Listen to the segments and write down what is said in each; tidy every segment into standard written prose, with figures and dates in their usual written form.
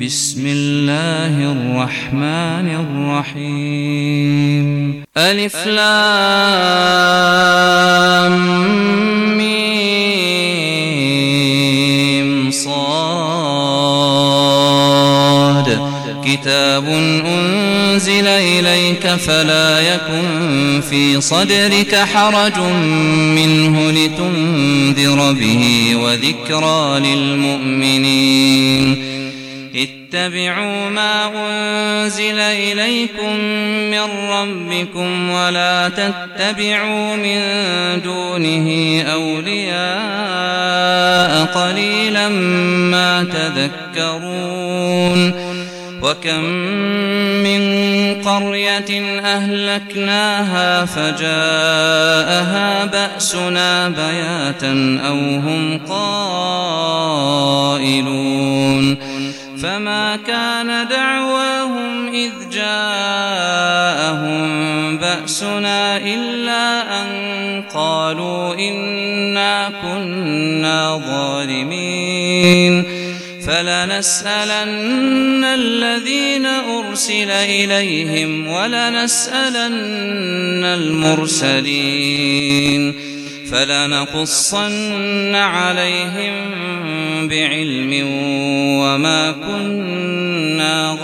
بسم الله الرحمن الرحيم ألف لام ميم صاد كتاب أنزل إليك فلا يكن في صدرك حرج منه لتنذر به وذكرى للمؤمنين اتبعوا ما أنزل إليكم من ربكم ولا تتبعوا من دونه أولياء قليلا ما تذكرون وكم من قرية أهلكناها فجاءها بأسنا بياتا أو هم قائلون فما كان دعواهم إذ جاءهم بأسنا إلا أن قالوا إنا كنا ظالمين فلنسألن الذين أرسل إليهم ولنسألن المرسلين فلنقصن عليهم بعلم وما كنا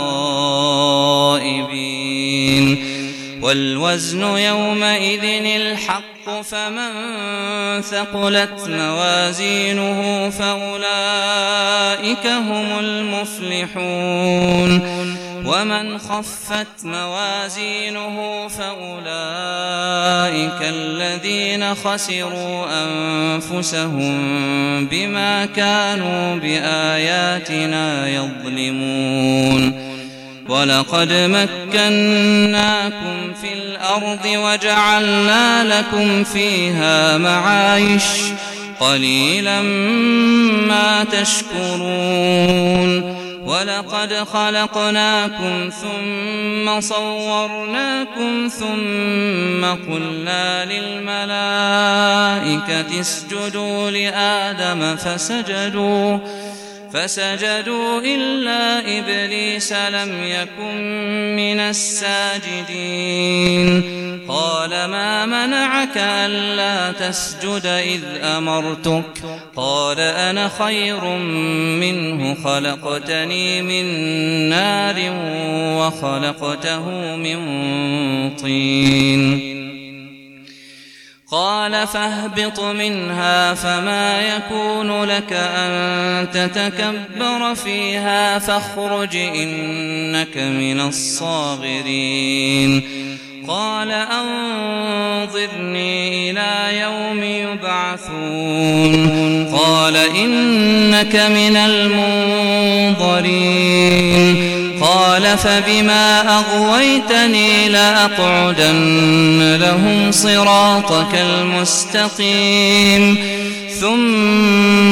غائبين والوزن يومئذ الحق فمن ثقلت موازينه فأولئك هم المفلحون ومن خفت موازينه فأولئك الذين خسروا أنفسهم بما كانوا بآياتنا يظلمون ولقد مكناكم في الأرض وجعلنا لكم فيها معايش قليلا ما تشكرون ولقد خلقناكم ثم صورناكم ثم قلنا للملائكة اسجدوا لآدم فسجدوا إلا إبليس لم يكن من الساجدين قال ما منعك ألا تسجد إذ أمرتك قال أنا خير منه خلقتني من نار وخلقته من طين قال فاهبط منها فما يكون لك أن تتكبر فيها فاخرج إنك من الصاغرين قال أنظرني إلى يوم يبعثون قال إنك من المنظرين قال فبما أغويتني لأقعدن لهم صراطك المستقيم ثم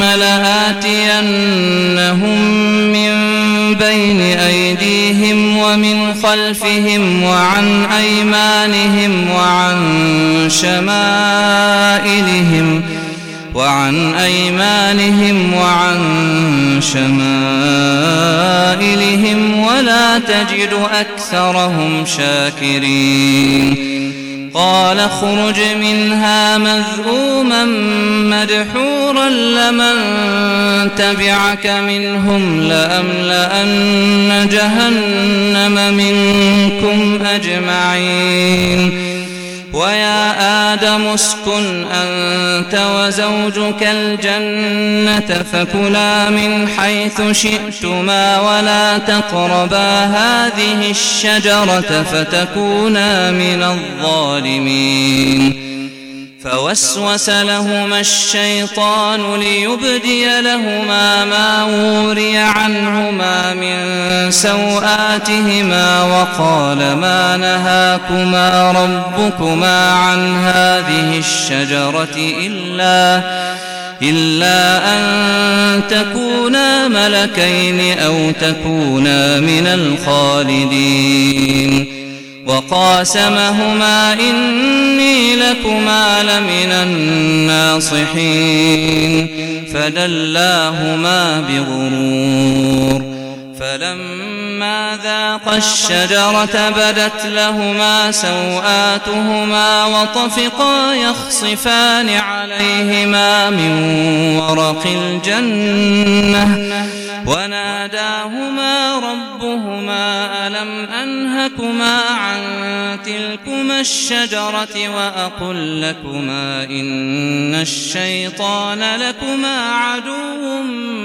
لآتينهم من بين أيديهم ومن خلفهم وعن أيمانهم وعن شمائلهم ولا تجد أكثرهم شاكرين قال اخرج منها مذءوما مدحورا لمن تبعك منهم لأملأن جهنم منكم أجمعين ويا آدم اسكن أنت وزوجك الجنة فكلا من حيث شئتما ولا تقربا هذه الشجرة فتكونا من الظالمين فوسوس لهما الشيطان ليبدي لهما ما وري عنهما من سوآتهما وقال ما نهاكما ربكما عن هذه الشجرة إلا أن تكونا ملكين أو تكونا من الخالدين وقاسمهما إني لكما لمن الناصحين فدلاهما بغرور فلما ذاقا الشجرة بدت لهما سوآتهما وطفقا يخصفان عليهما من ورق الجنة وناداهما ربهما ألم أنهكما عن تلكما الشجرة وأقل لكما إن الشيطان لكما عدو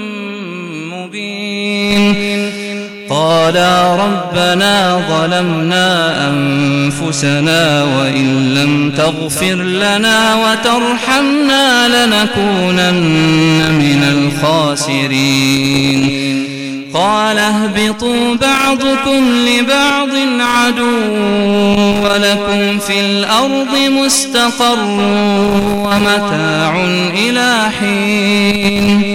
مبين قالا ربنا ظلمنا أنفسنا وإن لم تغفر لنا وترحمنا لنكونن من الخاسرين قال اهبطوا بعضكم لبعض عدو ولكم في الأرض مستقر ومتاع إلى حين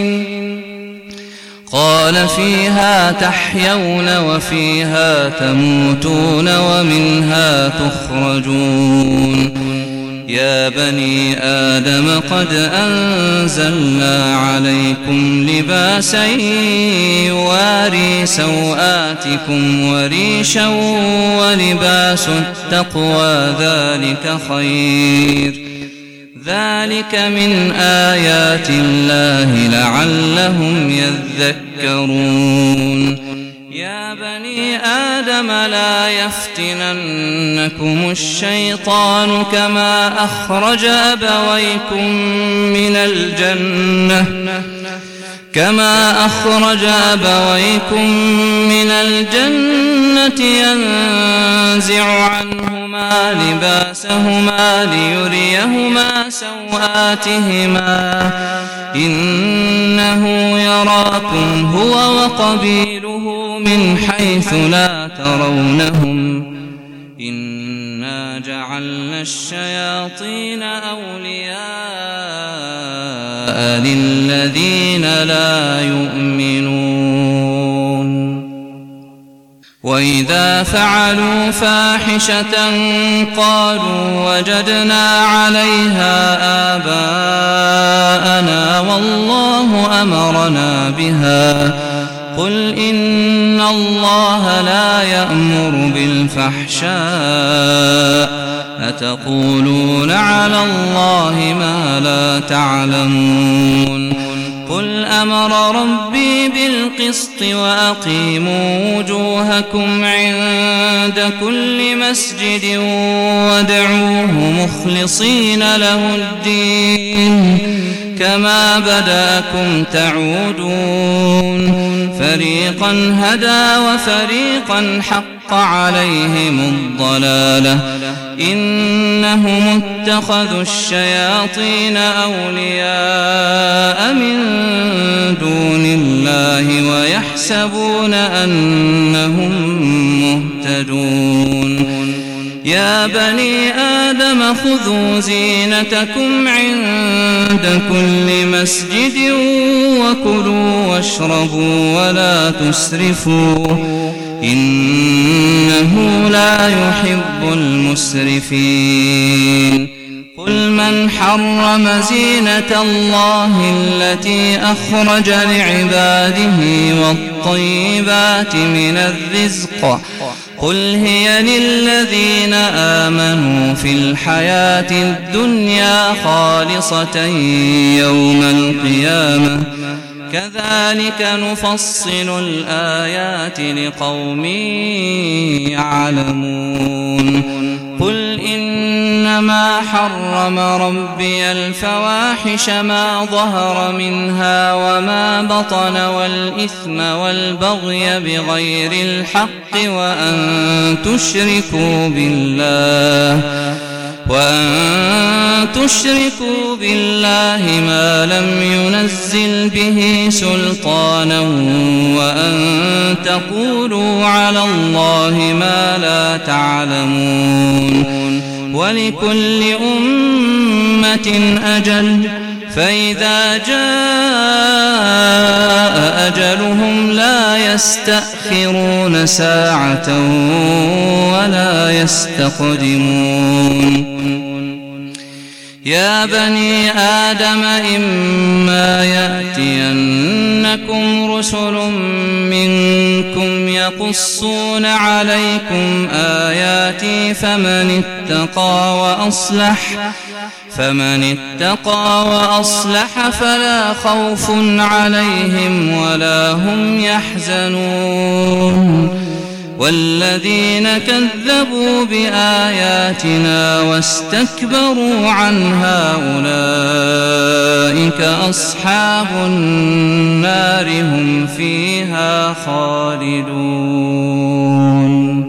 قال فيها تحيون وفيها تموتون ومنها تخرجون يا بني آدم قد أنزلنا عليكم لباسا يواري سوآتكم وريشا ولباس التقوى ذلك خير ذلك من آيات الله لعلهم يذكرون يا بني آدم لا يفتننكم الشيطان كما أخرج أبويكم من الجنة ينزع عنهما لباسهما ليريهما سوآتهما إنه يراكم هو وقبيله من حيث لا ترونهم إنا جعلنا الشياطين أولياء للذين لا يؤمنون وإذا فعلوا فاحشة قالوا وجدنا عليها آباءنا والله أمرنا بها قل إن الله لا يأمر بالفحشاء أتقولون على الله ما لا تعلمون قل أمر ربي بالقسط وأقيموا وجوهكم عند كل مسجد وادعوه مخلصين له الدين كما بدأكم تعودون فريقا هدى وفريقا حق عليهم الضلالة إنهم اتخذوا الشياطين أولياء من دون الله ويحسبون أنهم مهتدون يا بني آدم خذوا زينتكم عند كل مسجد وكلوا واشربوا ولا تسرفوا إنه لا يحب المسرفين قل من حرم زينة الله التي أخرج لعباده والطيبات من الرزق قل هي للذين آمنوا في الحياة الدنيا خالصة يوم القيامة كذلك نفصل الآيات لقوم يعلمون قل إنما حرم ربي الفواحش ما ظهر منها وما بطن والإثم والبغي بغير الحق وأن تشركوا بالله ما لم ينزل به سلطانا وأن تقولوا على الله ما لا تعلمون ولكل أمة أجل فإذا جاء أجلهم لا يستأخرون ساعة ولا يستقدمون يا بني آدم إما يأتينكم رسل منكم يقصون عليكم آياتي فمن اتقى وأصلح فلا خوف عليهم ولا هم يحزنون والذين كذبوا بآياتنا واستكبروا عنها أولئك أصحاب النار هم فيها خالدون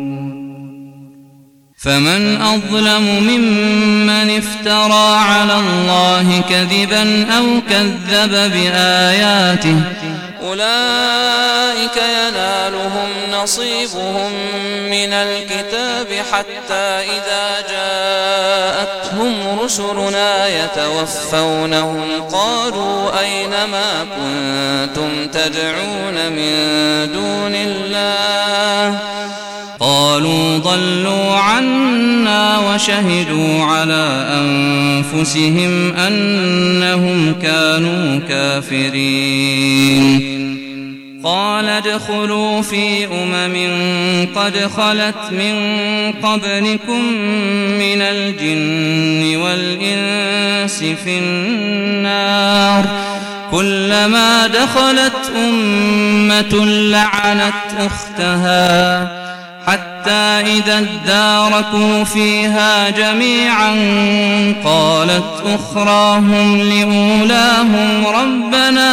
فمن أظلم ممن افترى على الله كذبا أو كذب بآياته أولئك ينالهم نصيبهم من الكتاب حتى إذا جاءتهم رسلنا يتوفونهم قالوا أين ما كنتم تدعون من دون الله قالوا ضلوا عنا وشهدوا على أنفسهم أنهم كانوا كافرين قال ادخلوا في قد خلت من قبلكم من الجن والإنس في النار كلما دخلت أمة لعنت أختها حتى إذا اداركوا فيها جميعا قالت أخراهم لأولاهم ربنا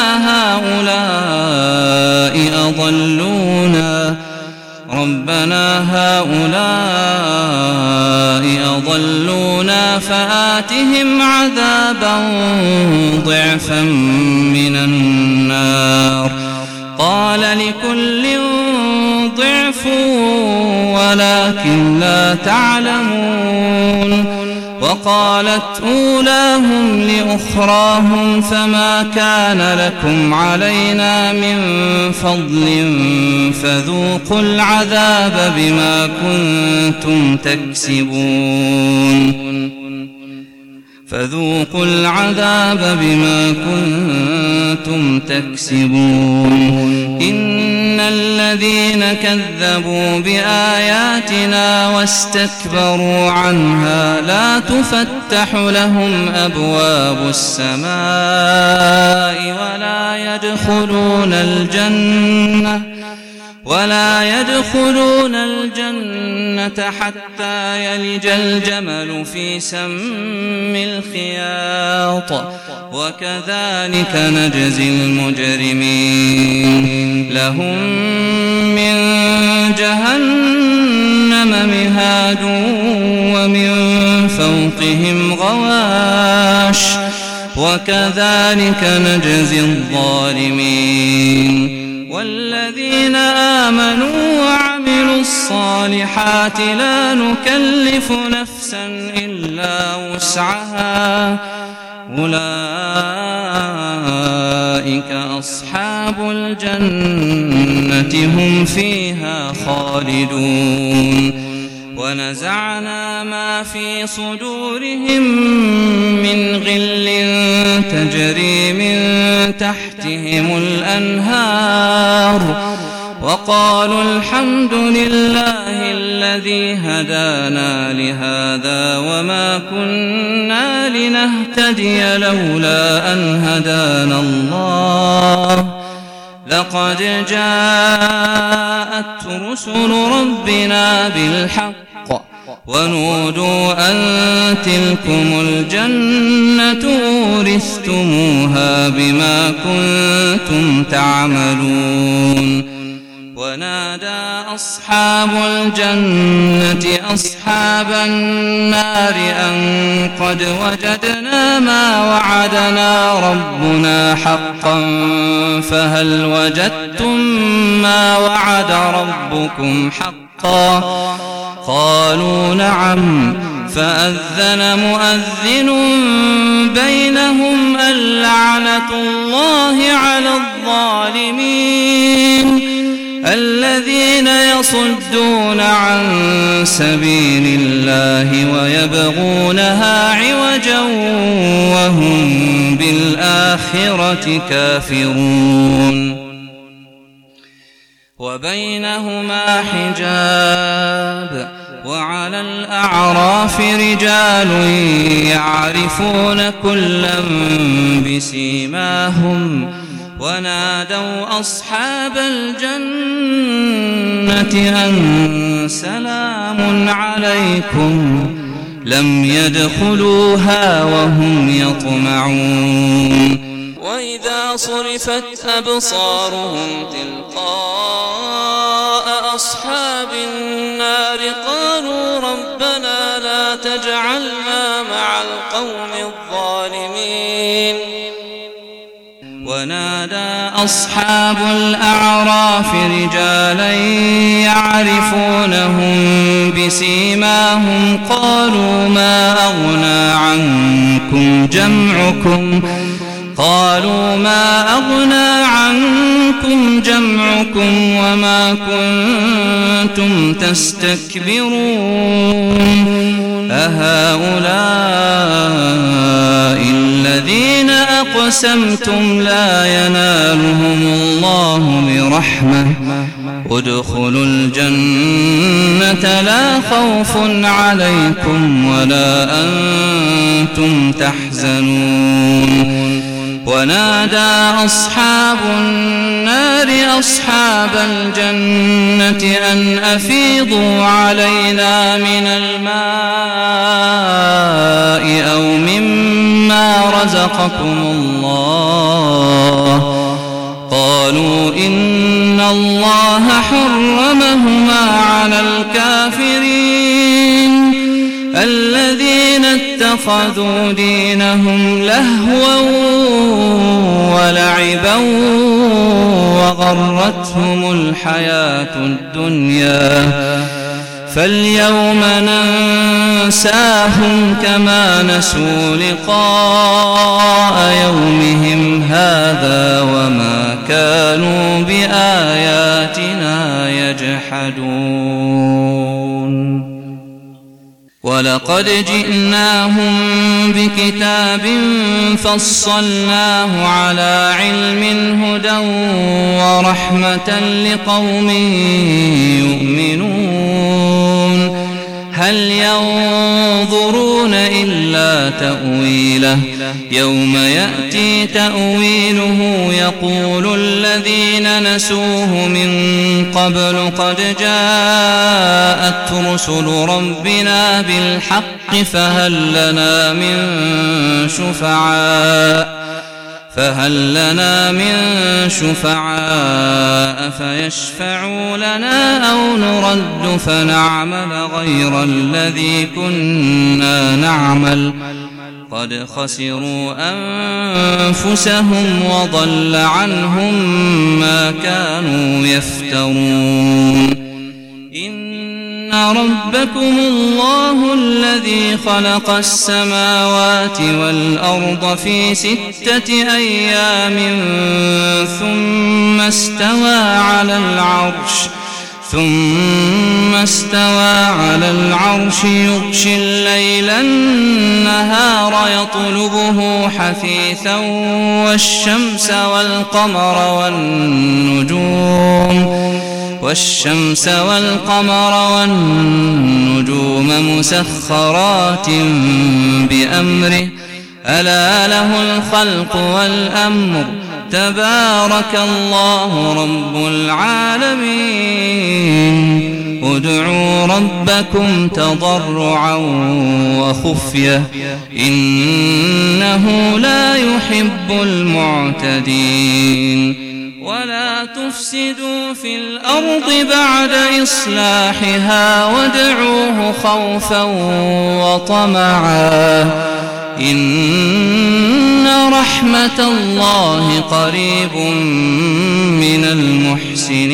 هؤلاء أضلونا فآتهم عذابا ضعفا من النار قال لكل ضعف ولكن لا تعلمون وقالت أولاهم لأخراهم فما كان لكم علينا من فضل فذوقوا العذاب بما كنتم تكسبون إن الذين كذبوا بآياتنا واستكبروا عنها لا تفتح لهم أبواب السماء ولا يدخلون الجنة حتى يلج الجمل في سم الخياط وكذلك نجزي المجرمين لهم من جهنم مهاد ومن فوقهم غواش وكذلك نجزي الظالمين والذين آمنوا وعملوا الصالحات لا نكلف نفسا إلا وسعها أولئك أصحاب الجنة هم فيها خالدون ونزعنا ما في صدورهم من غل تجري من تحتهم الأنهار وقالوا الحمد لله الذي هدانا لهذا وما كنا لنهتدي لولا أن هدانا الله لقد جاءت رسل ربنا بالحق ونودوا أن تلكم الجنة أورثتموها بما كنتم تعملون ونادى أصحاب الجنة أصحاب النار أن قد وجدنا ما وعدنا ربنا حقا فهل وجدتم ما وعد ربكم حقا قالوا نعم فأذن مؤذن بينهم اللعنة الله على الظالمين الذين يصدون عن سبيل الله ويبغونها عوجا وهم بالآخرة كافرون وبينهما حجاب وعلى الأعراف رجال يعرفون كلا بسيماهم ونادوا أصحاب الجنة أن سلام عليكم لم يدخلوها وهم يطمعون وإذا صرفت أبصارهم تلقاء أصحاب النار قالوا ربنا لا تجعلنا مع القوم الظالمين ونادى أصحاب الأعراف رجالا يعرفونهم بسيماهم قالوا ما أغنى عنكم جمعكم وما كنتم تستكبرون أهؤلاء الذين أقسمتم لا ينالهم الله برحمة ادخلوا الجنة لا خوف عليكم ولا أنتم تحزنون ونادى أصحاب النار أصحاب الجنة أن أفيضوا علينا من الماء أو مما رزقكم الله قالوا إن الله حرمهما على الكافرين الذين اتخذوا دينهم لهوا ولعبا وغرتهم الحياة الدنيا فاليوم ننساهم كما نسوا لقاء يومهم هذا وما كانوا بآياتنا يجحدون ولقد جئناهم بكتاب فصلناه على علم هدى ورحمة لقوم يؤمنون هل ينظرون إلا تأويله يوم يأتي تأويله يقول الذين نسوه من قبل قد جاءت رسل ربنا بالحق فهل لنا من شفعاء فيشفعوا لنا أو نرد فنعمل غير الذي كنا نعمل قد خسروا أنفسهم وضل عنهم ما كانوا يفترون إن ربكم الله الذي خلق السماوات والأرض في 6 أيام ثم استوى على العرش يغشي الليل النهار يطلبه حثيثا والشمس والقمر والنجوم مسخرات بأمره ألا له الخلق والأمر تبارك الله رب العالمين ادعوا ربكم تضرعا وخفية إنه لا يحب المعتدين ولا تفسدوا في الأرض بعد إصلاحها وادعوه خوفا وطمعا إن رحمة الله قريب من المحسنين